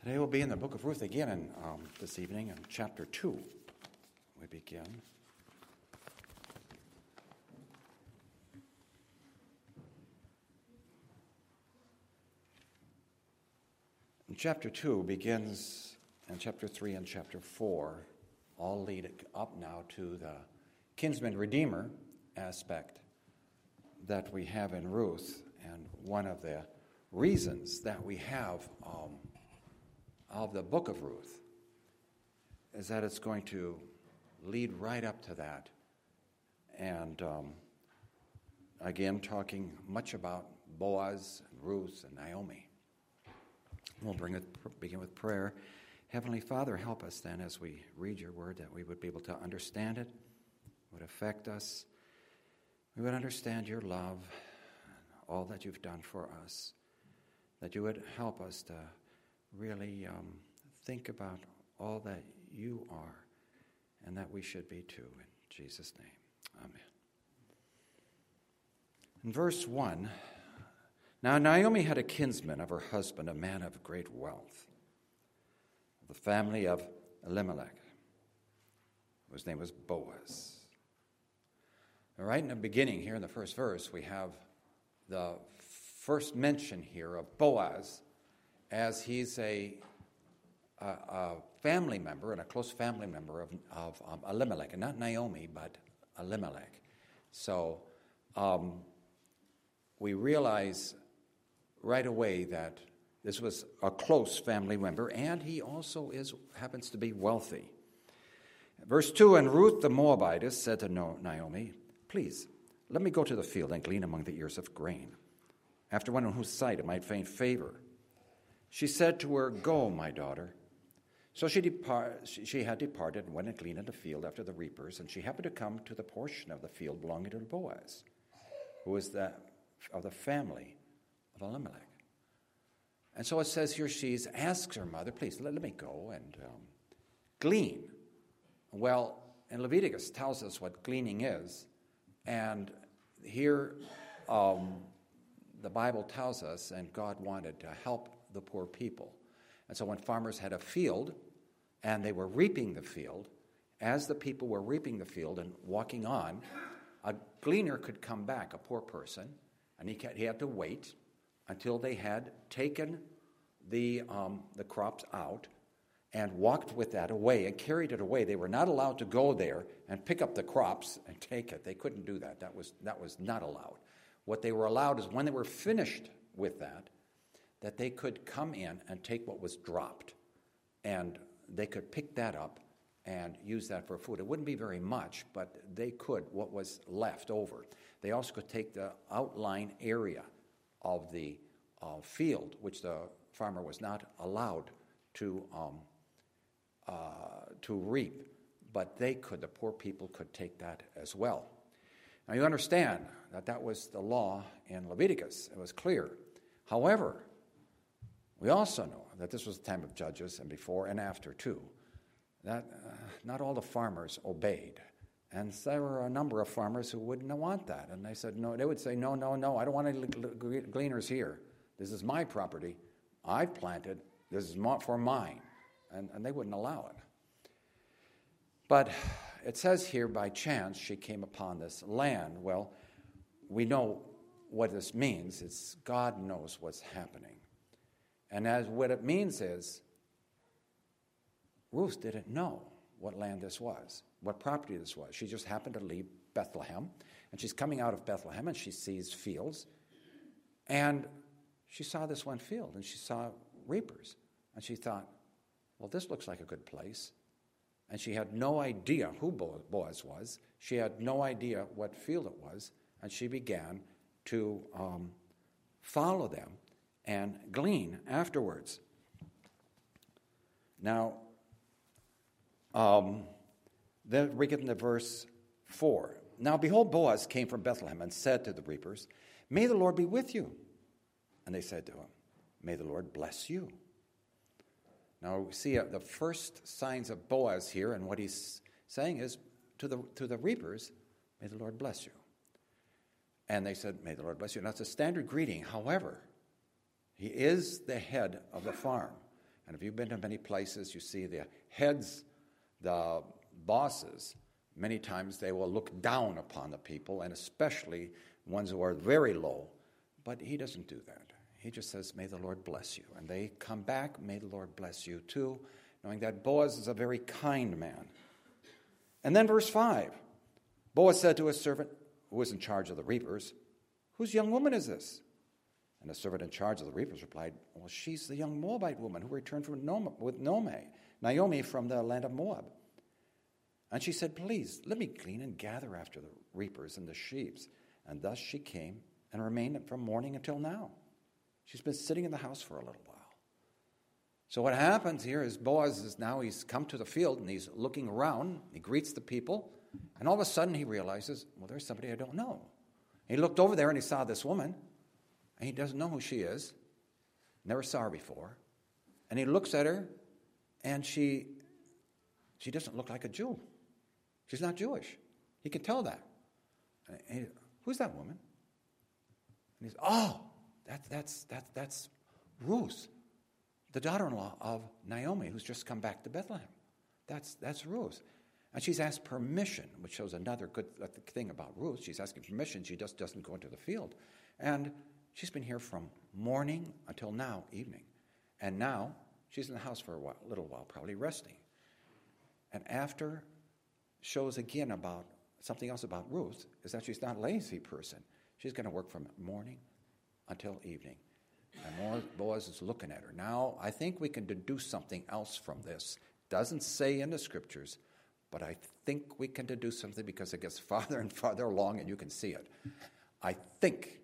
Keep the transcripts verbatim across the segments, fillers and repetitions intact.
Today we'll be in the book of Ruth again, and um, this evening in chapter two we begin. And chapter two begins, and chapter three and chapter four all lead up now to the kinsman redeemer aspect that we have in Ruth, and one of the reasons that we have um, of the book of Ruth is that it's going to lead right up to that. And um, again, talking much about Boaz and Ruth and Naomi. We'll bring it, begin with prayer. Heavenly Father, help us then as we read your word that we would be able to understand it, would affect us. We would understand your love, all that you've done for us, that you would help us to really um, think about all that you are and that we should be too. In Jesus' name, amen. In verse one, now Naomi had a kinsman of her husband, a man of great wealth, of the family of Elimelech, whose name was Boaz. Now, right in the beginning here in the first verse, we have the first mention here of Boaz, as he's a, a, a family member and a close family member of, of um, Elimelech, and not Naomi, but Elimelech. So um, we realize right away that this was a close family member, and he also is happens to be wealthy. Verse two, and Ruth the Moabitess said to Naomi, "Please, let me go to the field and glean among the ears of grain, after one on whose sight it might feign favor." She said to her, "Go, my daughter." So she, depart, she had departed and went and gleaned in the field after the reapers, and she happened to come to the portion of the field belonging to Boaz, who was the, of the family of Elimelech. And so it says here, she asks her mother, "Please, let, let me go and um, glean." Well, and Leviticus tells us what gleaning is, and here um, the Bible tells us, and God wanted to help the poor people. And so when farmers had a field and they were reaping the field, as the people were reaping the field and walking on, a gleaner could come back, a poor person, and he, he had to wait until they had taken the, um, the crops out and walked with that away and carried it away. They were not allowed to go there and pick up the crops and take it. They couldn't do that. That was, that was not allowed. What they were allowed is when they were finished with that, that they could come in and take what was dropped, and they could pick that up and use that for food. It wouldn't be very much, but they could, what was left over. They also could take the outline area of the uh, field, which the farmer was not allowed to um, uh, to reap, but they could, the poor people could take that as well. Now you understand that that was the law in Leviticus. It was clear. However, we also know that this was the time of Judges, and before and after too, that uh, not all the farmers obeyed. And there were a number of farmers who wouldn't want that. And they said, no, they would say, no, no, no, I don't want any gleaners here. This is my property. I've planted. This is for mine. And, and they wouldn't allow it. But it says here, by chance, she came upon this land. Well, we know what this means. It's God knows what's happening. And as what it means is, Ruth didn't know what land this was, what property this was. She just happened to leave Bethlehem, and she's coming out of Bethlehem, and she sees fields, and she saw this one field, and she saw reapers, and she thought, well, this looks like a good place. And she had no idea who Boaz was. She had no idea what field it was, and she began to um, follow them and glean afterwards. Now, um, then we get into verse four. Now, behold, Boaz came from Bethlehem and said to the reapers, "May the Lord be with you." And they said to him, "May the Lord bless you." Now, we see uh, the first signs of Boaz here, and what he's saying is to the to the reapers, "May the Lord bless you." And they said, "May the Lord bless you." Now, it's a standard greeting. However, he is the head of the farm. And if you've been to many places, you see the heads, the bosses, many times they will look down upon the people, and especially ones who are very low. But he doesn't do that. He just says, may the Lord bless you. And they come back, may the Lord bless you too, knowing that Boaz is a very kind man. And then verse five, Boaz said to his servant who was in charge of the reapers, whose young woman is this? And the servant in charge of the reapers replied, well, she's the young Moabite woman who returned from Naomi, with Naomi, Naomi from the land of Moab. And she said, please, let me glean and gather after the reapers and the sheep. And thus she came and remained from morning until now. She's been sitting in the house for a little while. So what happens here is Boaz is now, he's come to the field and he's looking around. He greets the people. And all of a sudden he realizes, well, there's somebody I don't know. He looked over there and he saw this woman. And he doesn't know who she is. Never saw her before. And he looks at her and she, she doesn't look like a Jew. She's not Jewish. He can tell that. And he, who's that woman? And he's, oh, that, that's, that, that's Ruth, the daughter-in-law of Naomi, who's just come back to Bethlehem. That's, that's Ruth. And she's asked permission, which shows another good thing about Ruth. She's asking permission. She just doesn't go into the field. And she's been here from morning until now, evening. And now she's in the house for a while, little while, probably resting. And after shows again about something else about Ruth is that she's not a lazy person. She's going to work from morning until evening. And Boaz is looking at her. Now, I think we can deduce something else from this. Doesn't say in the scriptures, but I think we can deduce something because it gets farther and farther along and you can see it. I think,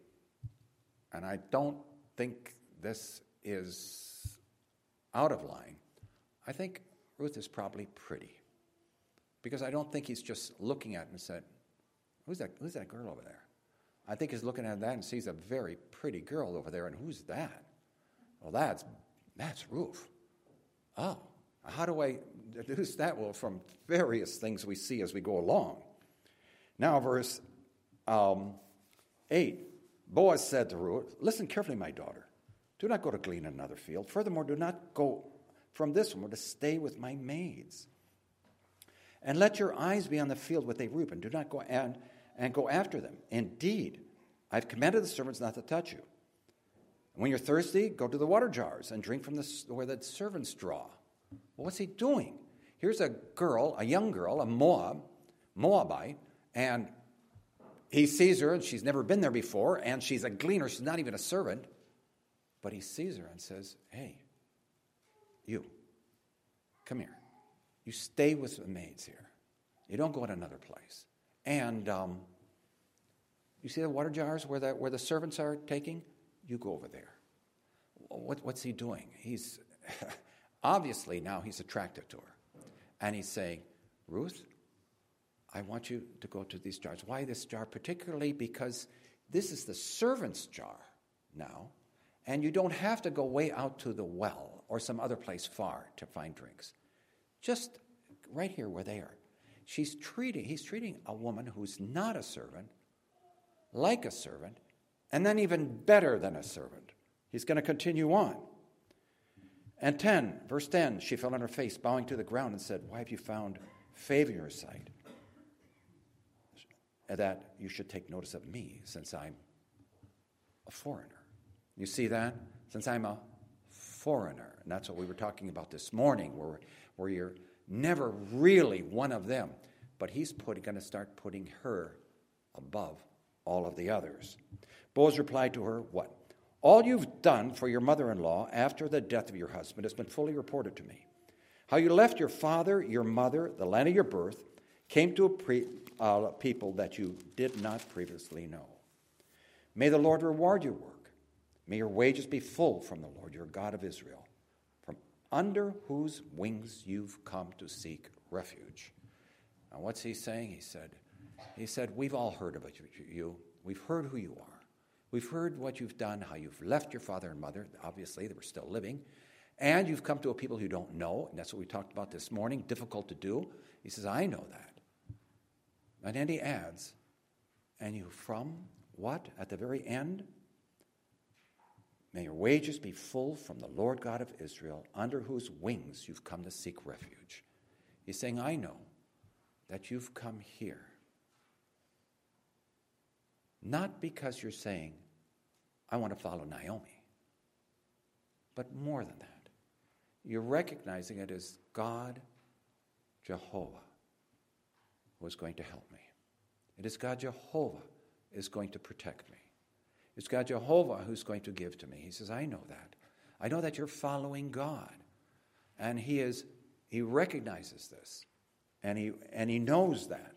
and I don't think this is out of line, I think Ruth is probably pretty. Because I don't think he's just looking at it and said, who's that, who's that girl over there? I think he's looking at that and sees a very pretty girl over there, and who's that? Well, that's that's Ruth. Oh, how do I deduce that? Well, from various things we see as we go along. Now, verse um, eight, Boaz said to Ruth, listen carefully, my daughter. Do not go to glean in another field. Furthermore, do not go from this one, but to stay with my maids. And let your eyes be on the field where they reap, and do not go and, and go after them. Indeed, I've commanded the servants not to touch you. And when you're thirsty, go to the water jars and drink from the, where the servants draw. Well, what's he doing? Here's a girl, a young girl, a Moab, Moabite, and he sees her, and she's never been there before, and she's a gleaner. She's not even a servant. But he sees her and says, hey, you, come here. You stay with the maids here. You don't go to another place. And um, you see the water jars where the, where the servants are taking? You go over there. What, what's he doing? He's obviously now he's attracted to her. And he's saying, Ruth, I want you to go to these jars. Why this jar? Particularly because this is the servant's jar now. And you don't have to go way out to the well or some other place far to find drinks. Just right here where they are. She's treating, he's treating a woman who's not a servant like a servant, and then even better than a servant. He's going to continue on. And ten, verse ten, she fell on her face, bowing to the ground, and said, why have you found favor in your sight? That you should take notice of me, since I'm a foreigner. You see that? Since I'm a foreigner. And that's what we were talking about this morning, where, where you're never really one of them. But he's put, going to start putting her above all of the others. Boaz replied to her, what? All you've done for your mother-in-law after the death of your husband has been fully reported to me. How you left your father, your mother, the land of your birth, came to a pre, uh, people that you did not previously know. May the Lord reward your work. May your wages be full from the Lord, your God of Israel, from under whose wings you've come to seek refuge. Now, what's he saying? He said, he said, we've all heard about you. We've heard who you are. We've heard what you've done, how you've left your father and mother. Obviously, they were still living. And you've come to a people who don't know, and that's what we talked about this morning, difficult to do. He says, I know that. And then he adds, and you from what? At the very end? May your wages be full from the Lord God of Israel, under whose wings you've come to seek refuge. He's saying, I know that you've come here, not because you're saying, I want to follow Naomi, but more than that. You're recognizing it as God, Jehovah, who is going to help me. It is God, Jehovah, is going to protect me. It's God, Jehovah, who's going to give to me. He says, I know that. I know that you're following God. And he is, he recognizes this. And he, and he knows that.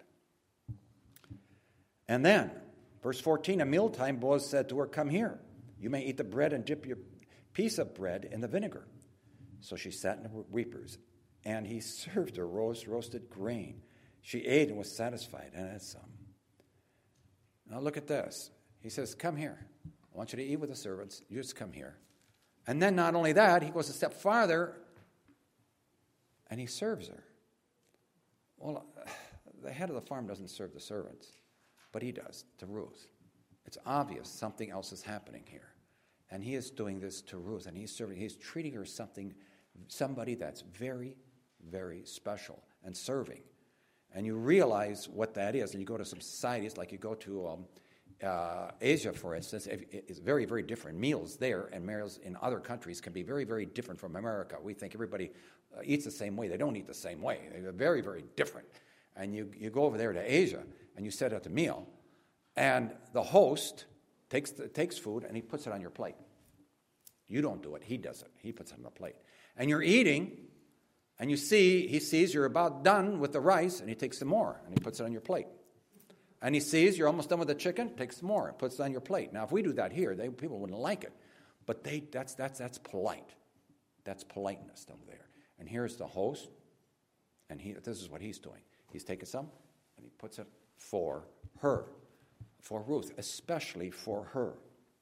And then, verse fourteen, at mealtime, Boaz said to her, come here. You may eat the bread and dip your piece of bread in the vinegar. So she sat in the reapers, and he served her roast, roasted grain. She ate and was satisfied, and had some. Now look at this. He says, come here. I want you to eat with the servants. You just come here. And then not only that, he goes a step farther, and he serves her. Well, the head of the farm doesn't serve the servants, but he does to Ruth. It's obvious something else is happening here. And he is doing this to Ruth, and he's serving, he's treating her something, somebody that's very, very special and serving. And you realize what that is, and you go to some societies, like you go to um, uh, Asia, for instance, it's very, very different. Meals there and meals in other countries can be very, very different from America. We think everybody uh, eats the same way. They don't eat the same way. They're very, very different. And you, you go over there to Asia, and you set out the meal, and the host takes the, takes food, and he puts it on your plate. You don't do it. He does it. He puts it on the plate. And you're eating, and you see, he sees you're about done with the rice, and he takes some more, and he puts it on your plate. And he sees you're almost done with the chicken, takes some more, and puts it on your plate. Now, if we do that here, they, people wouldn't like it. But they that's that's that's polite. That's politeness over there. And here's the host, and he this is what he's doing. He's taking some, and he puts it for her, for Ruth, especially for her.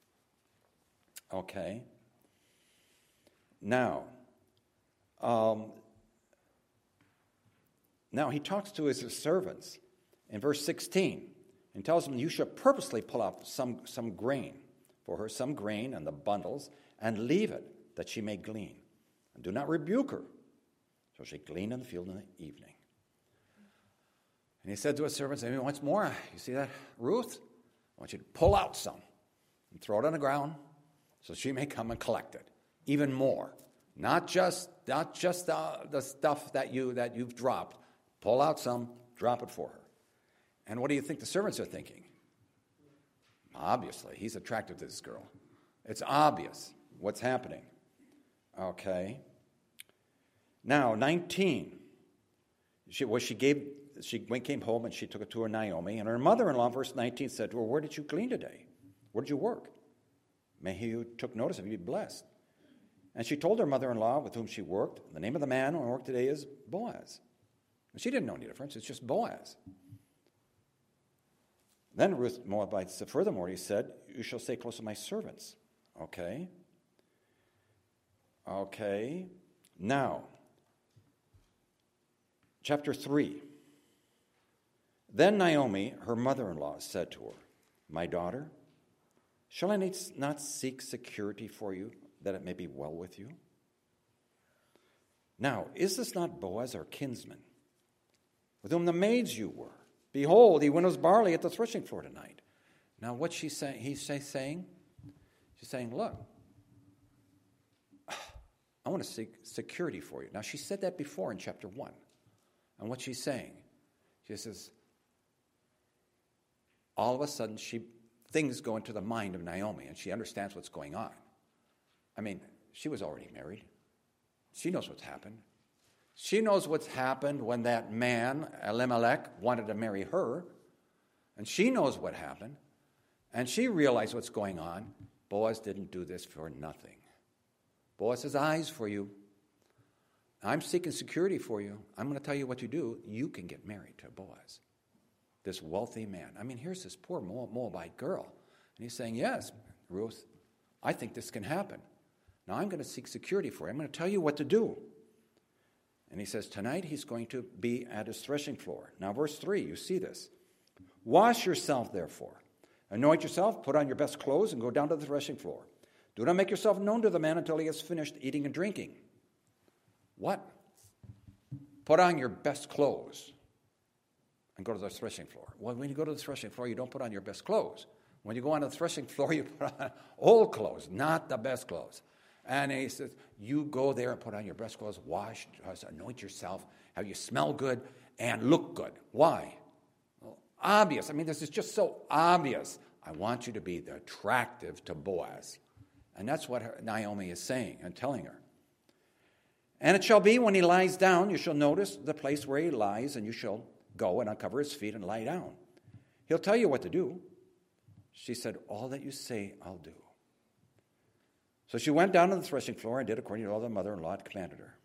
Okay. Now, um, now he talks to his servants in verse sixteen and tells them, you should purposely pull out some, some grain for her, some grain and the bundles, and leave it that she may glean. And do not rebuke her. So she gleaned in the field in the evening. And he said to his servants, maybe once more, you see that, Ruth? I want you to pull out some and throw it on the ground so she may come and collect it. Even more. Not just not just the, the stuff that, you, that you've dropped. Pull out some, drop it for her. And what do you think the servants are thinking? Obviously, he's attracted to this girl. It's obvious what's happening. Okay. Now, nineteen. She, well, she gave... She went, came home, and she took it to her Naomi. And her mother-in-law, verse nineteen, said to her, where did you glean today? Where did you work? May he who took notice of you be blessed. And she told her mother-in-law with whom she worked, the name of the man who worked today is Boaz. And she didn't know any difference. It's just Boaz. Then Ruth Moabite said, furthermore, he said, you shall stay close to my servants. Okay. Okay. Now, chapter three. Then Naomi, her mother-in-law, said to her, my daughter, shall I not seek security for you, that it may be well with you? Now, is this not Boaz, our kinsman, with whom the maids you were? Behold, he winnows barley at the threshing floor tonight. Now, what's she saying? He's saying, she's saying, look, I want to seek security for you. Now, she said that before in chapter one. And what she's saying, she says, all of a sudden, she things go into the mind of Naomi, and she understands what's going on. I mean, she was already married. She knows what's happened. She knows what's happened when that man, Elimelech, wanted to marry her. And she knows what happened. And she realized what's going on. Boaz didn't do this for nothing. Boaz has eyes for you. I'm seeking security for you. I'm going to tell you what you do. You can get married to Boaz, this wealthy man. I mean, here's this poor Moabite girl. And he's saying, yes, Ruth, I think this can happen. Now I'm going to seek security for you. I'm going to tell you what to do. And he says, tonight he's going to be at his threshing floor. Now, verse three, you see this. Wash yourself, therefore. Anoint yourself, put on your best clothes, and go down to the threshing floor. Do not make yourself known to the man until he has finished eating and drinking. What? Put on your best clothes and go to the threshing floor. Well, when you go to the threshing floor, you don't put on your best clothes. When you go on the threshing floor, you put on old clothes, not the best clothes. And he says, you go there and put on your best clothes, wash, anoint yourself, have you smell good, and look good. Why? Well, obvious. I mean, this is just so obvious. I want you to be attractive to Boaz. And that's what her, Naomi is saying and telling her. And it shall be when he lies down, you shall notice the place where he lies, and you shall go and uncover his feet and lie down. He'll tell you what to do. She said, all that you say, I'll do. So she went down to the threshing floor and did according to all the mother-in-law had commanded her.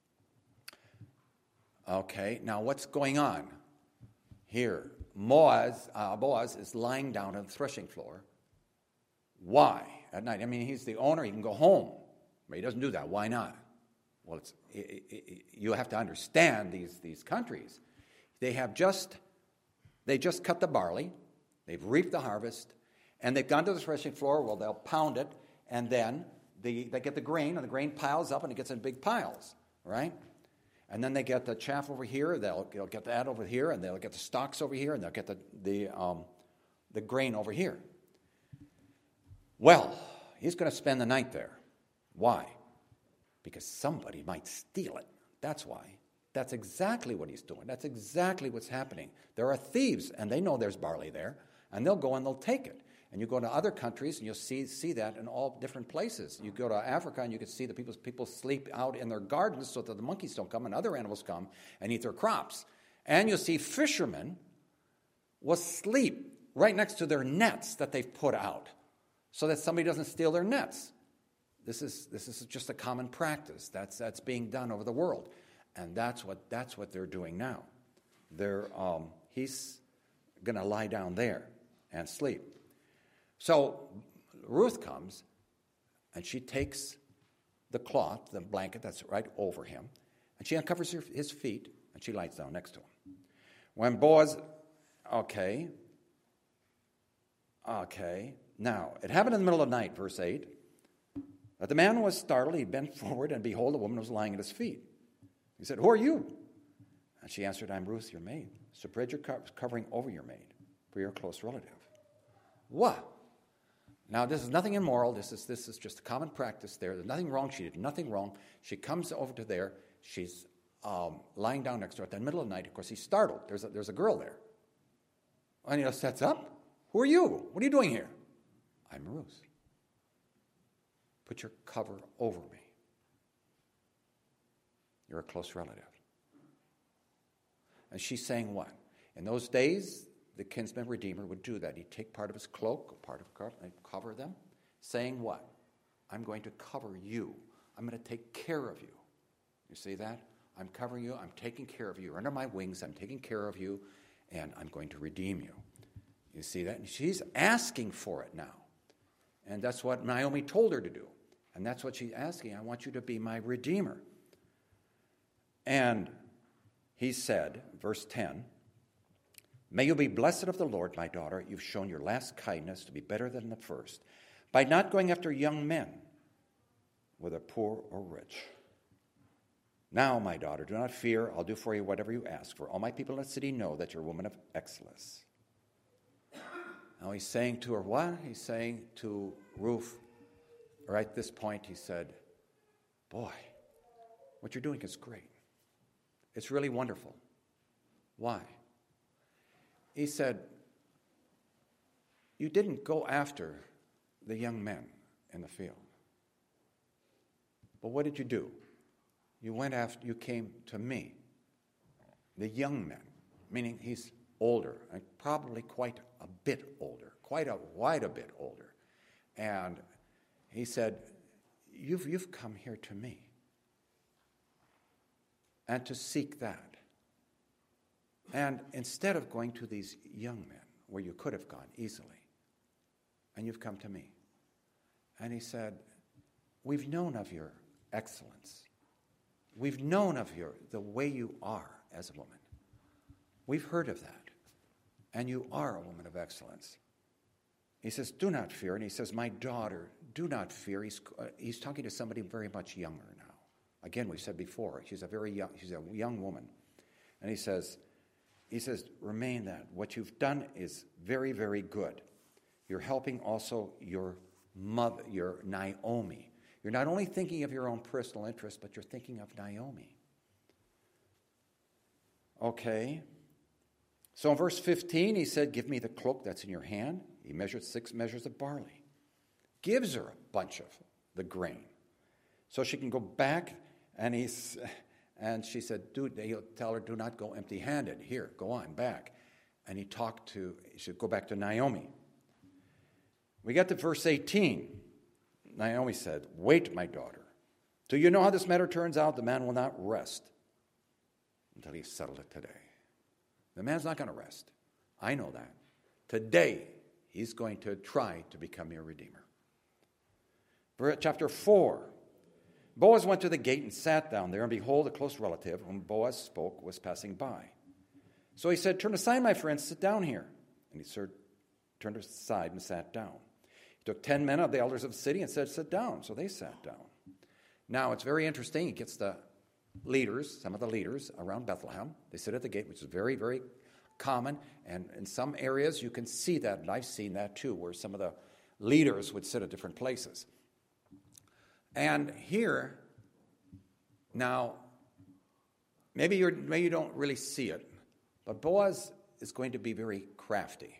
Okay, now what's going on here? Boaz, uh, Boaz is lying down on the threshing floor. Why? At night. I mean, he's the owner. He can go home. But he doesn't do that. Why not? Well, it's, it, it, it, you have to understand these, these countries. They have just, they just cut the barley. They've reaped the harvest. And they've gone to the threshing floor. Well, they'll pound it. And then the, they get the grain. And the grain piles up and it gets in big piles. Right? And then they get the chaff over here. They'll, they'll get that over here. And they'll get the stalks over here. And they'll get the, the, um, the grain over here. Well, he's going to spend the night there. Why? Because somebody might steal it. That's why. That's exactly what he's doing. That's exactly what's happening. There are thieves, and they know there's barley there, and they'll go and they'll take it. And you go to other countries, and you'll see see that in all different places. You go to Africa, and you can see that people, people sleep out in their gardens so that the monkeys don't come and other animals come and eat their crops. And you'll see fishermen will sleep right next to their nets that they've put out so that somebody doesn't steal their nets. This is this is just a common practice. That's that's being done over the world. And that's what that's what they're doing now. They're um, he's going to lie down there and sleep. So Ruth comes, and she takes the cloth, the blanket that's right over him, and she uncovers her, his feet, and she lies down next to him. When Boaz, okay, okay, now, it happened in the middle of the night, verse eight, that the man was startled. He bent forward, and behold, a woman was lying at his feet. He said, who are you? And she answered, I'm Ruth, your maid. Spread your covering over your maid, for you're a close relative. What? Now, this is nothing immoral. This is this is just a common practice there. There's nothing wrong. She did nothing wrong. She comes over to there. She's um, lying down next to her at the middle of the night. Of course, he's startled. There's a, there's a girl there. And he sets up. Who are you? What are you doing here? I'm Ruth. Put your cover over me. You're a close relative. And she's saying what? In those days, the kinsman redeemer would do that. He'd take part of his cloak, part of his and cover them, saying what? I'm going to cover you. I'm going to take care of you. You see that? I'm covering you. I'm taking care of you. You're under my wings. I'm taking care of you, and I'm going to redeem you. You see that? And she's asking for it now. And that's what Naomi told her to do. And that's what she's asking. I want you to be my redeemer. And he said, verse ten, may you be blessed of the Lord, my daughter. You've shown your last kindness to be better than the first, by not going after young men, whether poor or rich. Now, my daughter, do not fear. I'll do for you whatever you ask. For all my people in the city know that you're a woman of excellence. Now he's saying to her what? He's saying to Ruth, or at this point he said, boy, what you're doing is great. It's really wonderful. Why? He said, you didn't go after the young men in the field. But what did you do? You went after, you came to me, the young men, meaning he's older, and probably quite a bit older, quite a quite a bit older. And he said, you've, you've come here to me. And to seek that. And instead of going to these young men, where you could have gone easily, and you've come to me. And he said, we've known of your excellence. We've known of your the way you are as a woman. We've heard of that. And you are a woman of excellence. He says, do not fear. And he says, my daughter, do not fear. He's, uh, he's talking to somebody very much younger now. Again, we said before, she's a very young, she's a young woman. And he says, he says, remain that. What you've done is very, very good. You're helping also your mother, your Naomi. You're not only thinking of your own personal interest, but you're thinking of Naomi. Okay. So in verse fifteen, he said, give me the cloak that's in your hand. He measured six measures of barley. Gives her a bunch of the grain. So she can go back, and he's, and she said, "Dude," he'll tell her, do not go empty-handed. Here, go on, back. And he talked to, he should go back to Naomi. We get to verse eighteen. Naomi said, wait, my daughter. Do you know how this matter turns out? The man will not rest until he's settled it today. The man's not going to rest. I know that. Today, he's going to try to become your redeemer. Chapter four. Boaz went to the gate and sat down there, and behold, a close relative whom Boaz spoke was passing by. So he said, turn aside, my friend, sit down here. And he turned aside and sat down. He took ten men of the elders of the city and said, sit down. So they sat down. Now, it's very interesting. He gets the leaders, some of the leaders around Bethlehem. They sit at the gate, which is very, very common. And in some areas, you can see that, and I've seen that too, where some of the leaders would sit at different places. And here, now, maybe, you're, maybe you don't really see it, but Boaz is going to be very crafty.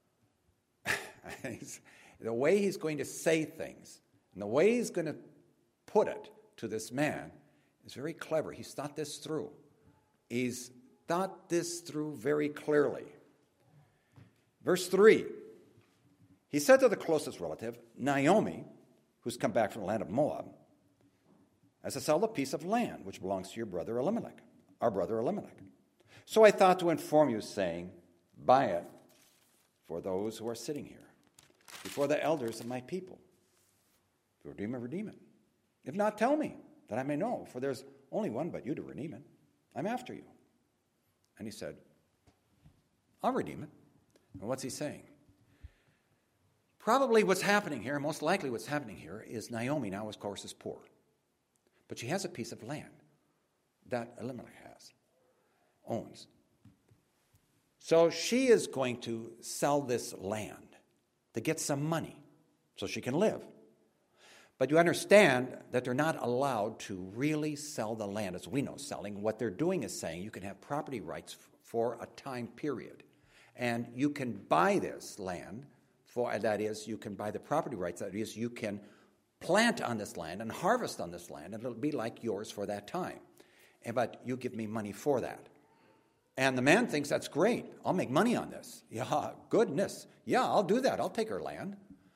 The way he's going to say things, and the way he's going to put it to this man is very clever. He's thought this through. He's thought this through very clearly. Verse three, he said to the closest relative, Naomi, who's come back from the land of Moab, as to sell the piece of land which belongs to your brother Elimelech, our brother Elimelech. So I thought to inform you, saying, buy it for those who are sitting here, before the elders of my people. If you redeem it, redeem it. If not, tell me, that I may know, for there's only one but you to redeem it. I'm after you. And he said, I'll redeem it. And what's he saying? Probably what's happening here, most likely what's happening here, is Naomi now, of course, is poor. But she has a piece of land that Elimelech has, owns. So she is going to sell this land to get some money so she can live. But you understand that they're not allowed to really sell the land, as we know selling. What they're doing is saying you can have property rights for a time period. And you can buy this land, for that is, you can buy the property rights, that is, you can plant on this land and harvest on this land, and it'll be like yours for that time. And, but you give me money for that. And the man thinks that's great. I'll make money on this. Yeah, goodness. Yeah, I'll do that. I'll take her land.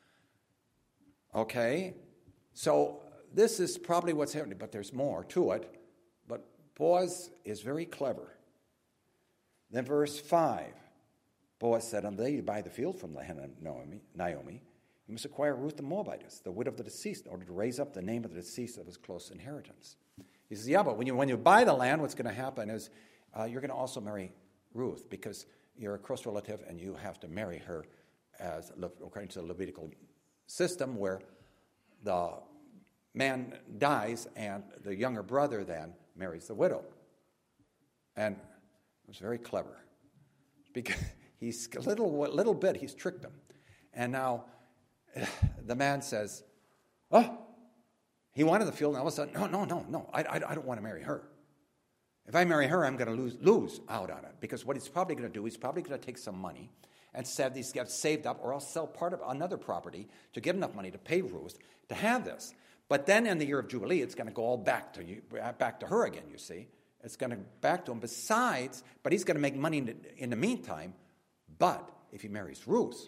Okay. So this is probably what's happening, but there's more to it. But Boaz is very clever. Then verse five, Boaz said, on the day you buy the field from the hand of Naomi, Naomi, you must acquire Ruth the Moabitess, the widow of the deceased, in order to raise up the name of the deceased of his close inheritance. He says, yeah, but when you when you buy the land, what's going to happen is uh, you're going to also marry Ruth, because you're a close relative and you have to marry her as according to the Levitical system, where the man dies and the younger brother then marries the widow. And it was very clever, because he's a little, little bit, he's tricked him. And now the man says, oh, he wanted the field, and all of a sudden, no, no, no, no, I, I, I don't want to marry her. If I marry her, I'm going to lose, lose out on it, because what he's probably going to do, he's probably going to take some money and said these get saved up, or I'll sell part of another property to get enough money to pay Ruth to have this. But then in the year of Jubilee, it's going to go all back to you, back to her again, you see. It's going to back to him. Besides, but he's going to make money in the, in the meantime. But if he marries Ruth,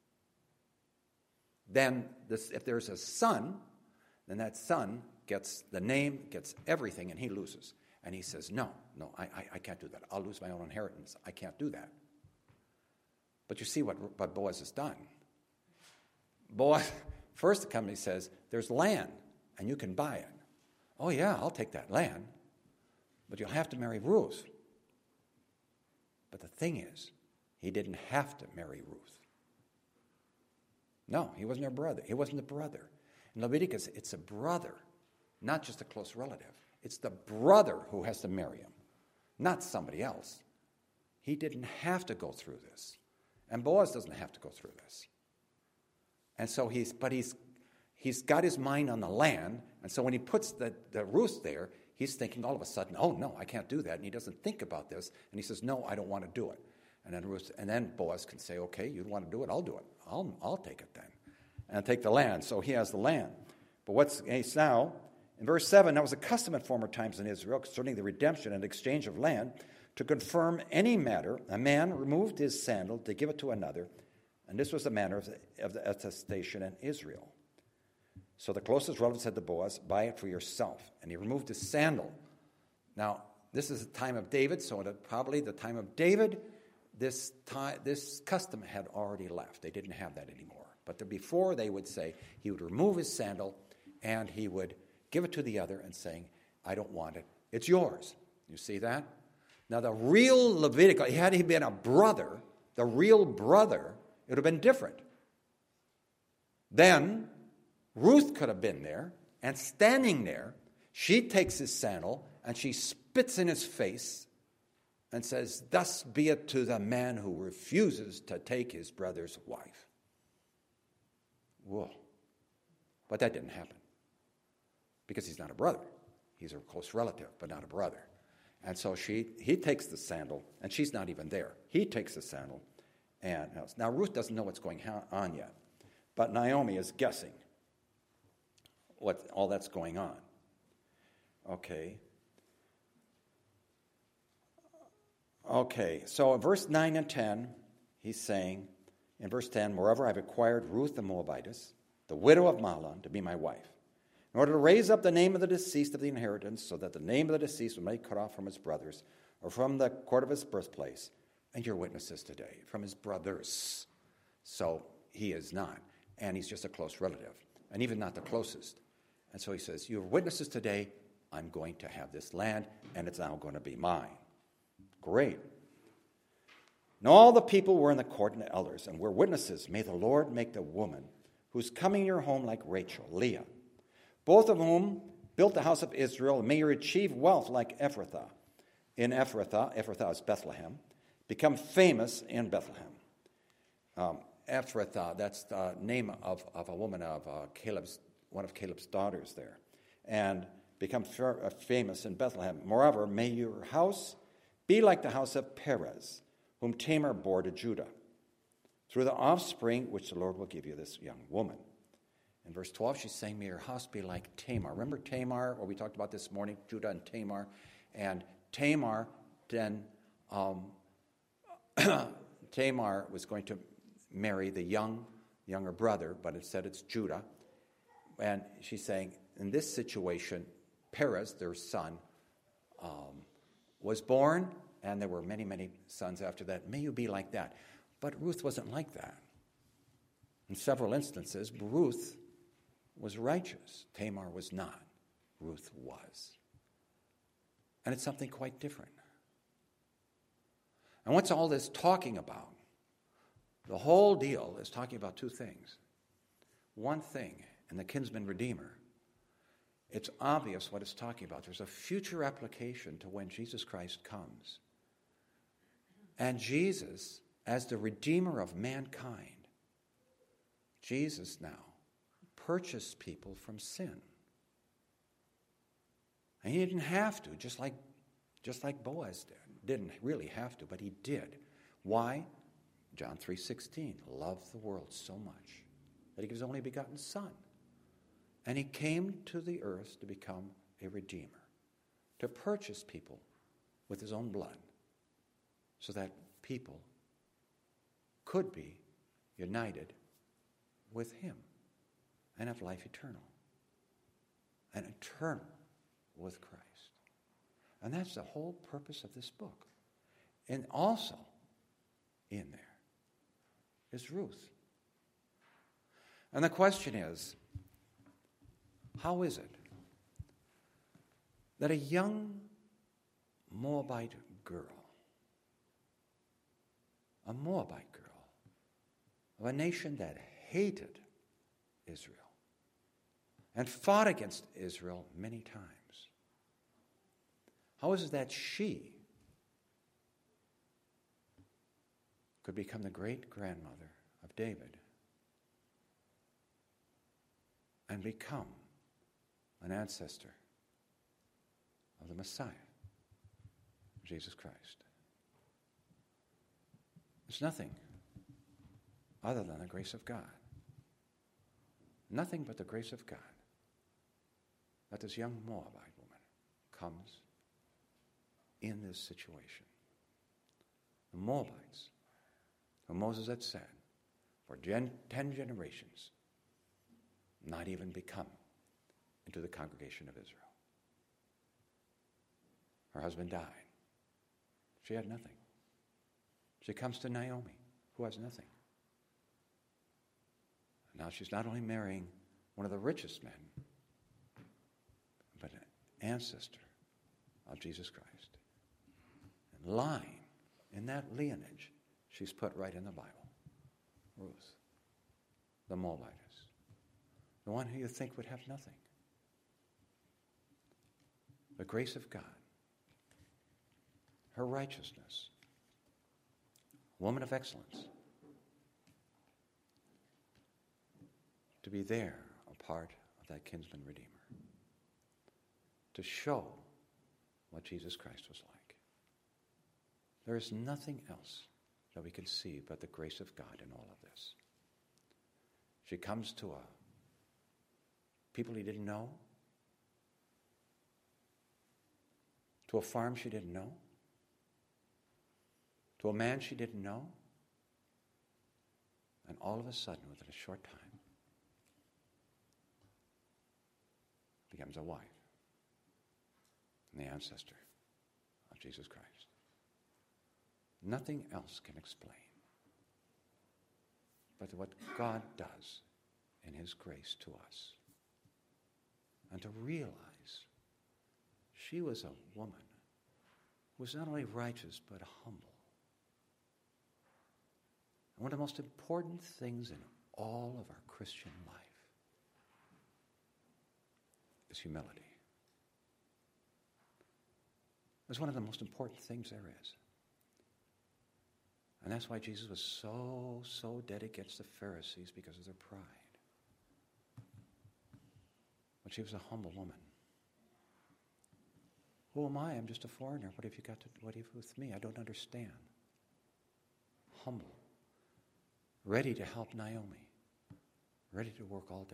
then this, if there's a son, then that son gets the name, gets everything, and he loses. And he says, no, no, I, I, I can't do that. I'll lose my own inheritance. I can't do that. But you see what, what Boaz has done. Boaz, first the company says, there's land, and you can buy it. Oh, yeah, I'll take that land, but you'll have to marry Ruth. But the thing is, he didn't have to marry Ruth. No, he wasn't her brother. He wasn't the brother. In Leviticus, it's a brother, not just a close relative. It's the brother who has to marry him, not somebody else. He didn't have to go through this. And Boaz doesn't have to go through this. And so he's, but he's he's got his mind on the land, and so when he puts the, the Ruth there, he's thinking all of a sudden, oh no, I can't do that. And he doesn't think about this, and he says, no, I don't want to do it. And then Ruth, and then Boaz can say, okay, you want to do it, I'll do it. I'll I'll take it then. And take the land. So he has the land. But what's he's now, in verse seven, that was a custom in former times in Israel concerning the redemption and exchange of land. To confirm any matter, a man removed his sandal to give it to another, and this was the manner of the, of the attestation in Israel. So the closest relative said to Boaz, buy it for yourself. And he removed his sandal. Now, this is the time of David, so at probably the time of David, this time, this custom had already left. They didn't have that anymore. But the, before, they would say he would remove his sandal, and he would give it to the other and saying, I don't want it. It's yours. You see that? Now, the real Levitical, had he been a brother, the real brother, it would have been different. Then, Ruth could have been there, and standing there, she takes his sandal, and she spits in his face, and says, thus be it to the man who refuses to take his brother's wife. Whoa. But that didn't happen. Because he's not a brother. He's a close relative, but not a brother. And so she, he takes the sandal, and she's not even there. He takes the sandal, and now Ruth doesn't know what's going on yet, but Naomi is guessing what all that's going on. Okay. Okay, so in verse nine and ten, he's saying, in verse ten, moreover, I've acquired Ruth the Moabitess, the widow of Mahlon, to be my wife, in order to raise up the name of the deceased of the inheritance, so that the name of the deceased will not be cut off from his brothers, or from the court of his birthplace. And you're witnesses today, from his brothers. So he is not, and he's just a close relative, and even not the closest. And so he says, you're witnesses today, I'm going to have this land, and it's now going to be mine. Great. Now all the people were in the court and the elders, and were witnesses. May the Lord make the woman who's coming in your home like Rachel, Leah, both of whom built the house of Israel, and may you achieve wealth like Ephrathah. In Ephrathah, Ephrathah is Bethlehem, become famous in Bethlehem. Um, Ephrathah, that's the name of, of a woman of uh, Caleb's, one of Caleb's daughters there, and become f- famous in Bethlehem. Moreover, may your house be like the house of Perez, whom Tamar bore to Judah, through the offspring which the Lord will give you, this young woman. In verse twelve, she's saying, may your house be like Tamar. Remember Tamar, what we talked about this morning, Judah and Tamar? And Tamar then, um, Tamar was going to marry the young, younger brother, but instead it's Judah. And she's saying, in this situation, Perez, their son, um, was born, and there were many, many sons after that. May you be like that. But Ruth wasn't like that. In several instances, Ruth was righteous. Tamar was not. Ruth was. And it's something quite different. And what's all this talking about? The whole deal is talking about two things. One thing, in the kinsman redeemer, it's obvious what it's talking about. There's a future application to when Jesus Christ comes. And Jesus, as the Redeemer of mankind, Jesus now purchased people from sin. And he didn't have to, just like, just like Boaz did. Didn't really have to, but he did. Why? John three sixteen, loved the world so much that he gave his only begotten Son. And he came to the earth to become a redeemer, to purchase people with his own blood, so that people could be united with him and have life eternal, and eternal with Christ. And that's the whole purpose of this book. And also in there is Ruth. And the question is, how is it that a young Moabite girl, a Moabite girl of a nation that hated Israel, and fought against Israel many times. How is it that she could become the great-grandmother of David and become an ancestor of the Messiah, Jesus Christ? It's nothing other than the grace of God. Nothing but the grace of God that this young Moabite woman comes in this situation. The Moabites, who Moses had said, for gen- ten generations, not even become into the congregation of Israel. Her husband died. She had nothing. She comes to Naomi, who has nothing. Now she's not only marrying one of the richest men, but an ancestor of Jesus Christ. And line in that lineage, she's put right in the Bible. Ruth, the Moabitess, the one who you think would have nothing. The grace of God, her righteousness, woman of excellence, to be there, a part of that kinsman redeemer, to show what Jesus Christ was like. There is nothing else that we can see but the grace of God in all of this. She comes to a people he didn't know, to a farm she didn't know, to a man she didn't know, and all of a sudden, within a short time, becomes a wife and the ancestor of Jesus Christ. Nothing else can explain but what God does in his grace to us. And to realize she was a woman who was not only righteous but humble. And one of the most important things in all of our Christian life is humility. It's one of the most important things there is. And that's why Jesus was so, so dead against the Pharisees, because of their pride. But she was a humble woman. Who am I? I'm just a foreigner. What have you got to, what have you with me? I don't understand. Humble. Ready to help Naomi. Ready to work all day.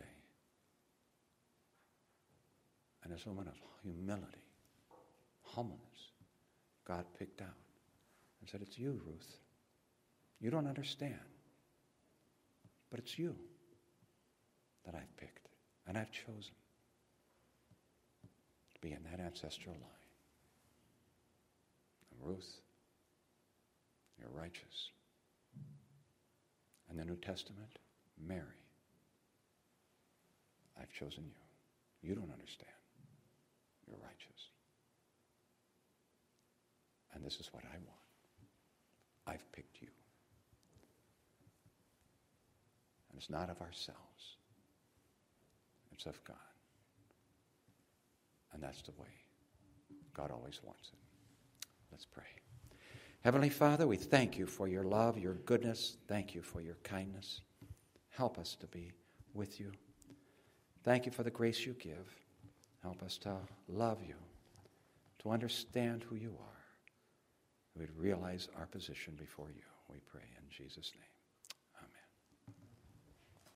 And this woman of humility, humbleness, God picked out and said, it's you, Ruth. You don't understand, but it's you that I've picked and I've chosen to be in that ancestral line. And Ruth, you're righteous. And the New Testament, Mary, I've chosen you. You don't understand. You're righteous. And this is what I want. I've picked you. And it's not of ourselves. It's of God. And that's the way God always wants it. Let's pray. Heavenly Father, we thank you for your love, your goodness. Thank you for your kindness. Help us to be with you. Thank you for the grace you give. Help us to love you, to understand who you are. We'd realize our position before you. We pray in Jesus' name.